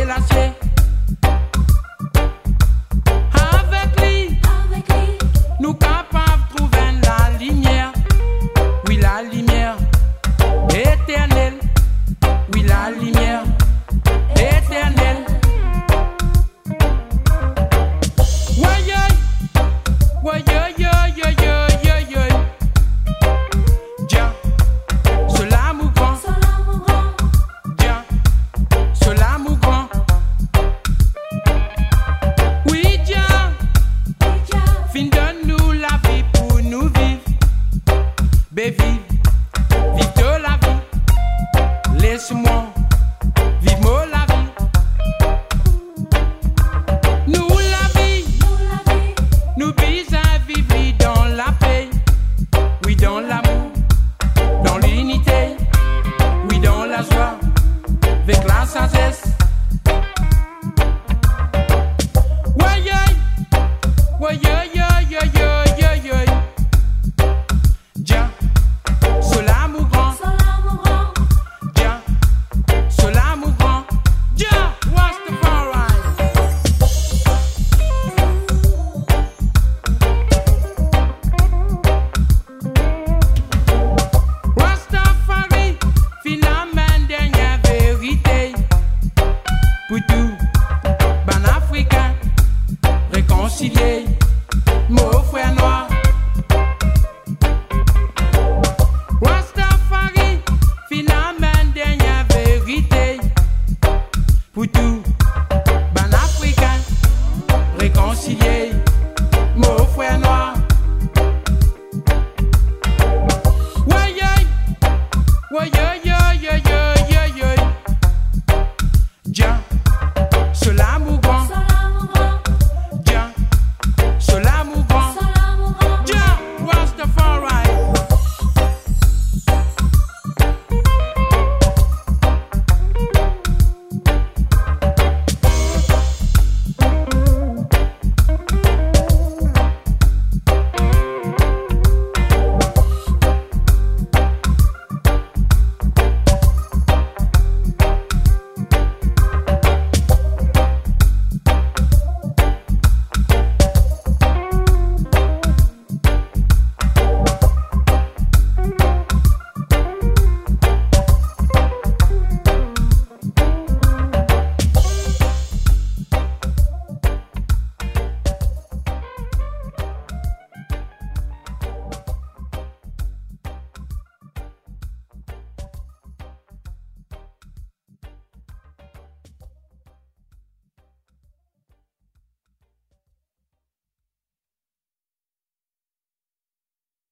l'acier. Avec lui, nous capables de trouver la lumière. Oui, la lumière éternelle. Oui, la lumière éternelle. Dia, cela mou grand. Dia, cela mou grand. Oui, Dia, fin donne-nous la vie pour nous vivre. Bé vive, vive de la vie. Laisse-moi vivre la vie. Nous la vie, nous bisons à vivre dans la paix. Oui, dans l'amour, dans l'unité. Oui, dans la joie, avec la sagesse.